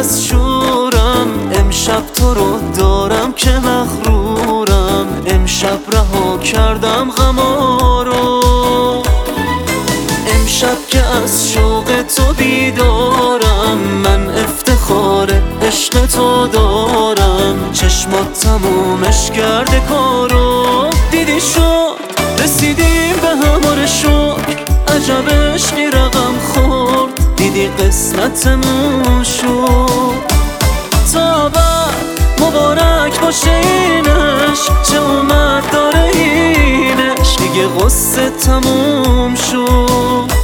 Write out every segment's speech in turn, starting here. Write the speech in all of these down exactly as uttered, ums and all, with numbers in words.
از شورم، امشب تو رو دارم که مغرورم. امشب رها کردم غما رو، امشب که از شوق تو بیدارم. من افتخار عشق تو دارم، چشمات تمومش کرده کارو. دیدی شد رسیدیم به همار شکر، عجب عشقی رقم خورد. دیدی قسمتمون شد، تا بعد مبارک باشه اینش، چه اومد داره اینش، دیگه غصه تموم شد.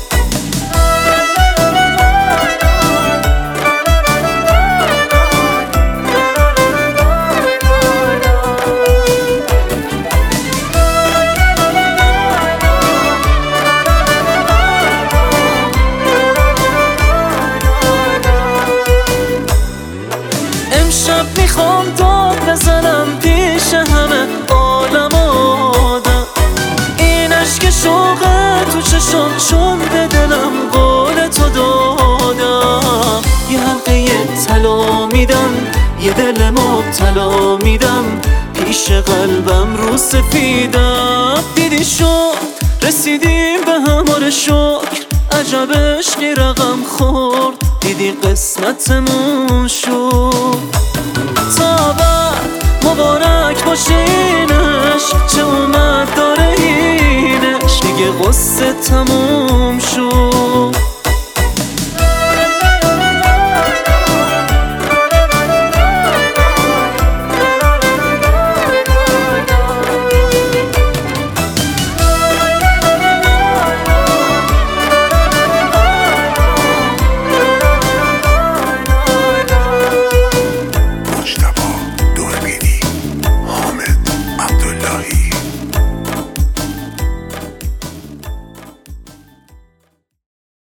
امشب میخوام داد بزنم پیش همه عالم آدم، این عشق شوق تو چشم چون به دلم قول تو دادم. یه حلقه طلا میدم، یه دل مبتلا میدم، پیش قلبم رو سفیدم. دیدی شد رسیدیم به همار شکر، عجب عشقی رقم خورد. دیدی قسمتمون شد، تا بعد مبارک باشه اینش، چه اومد داره اینش، دیگه غصه تموم شد.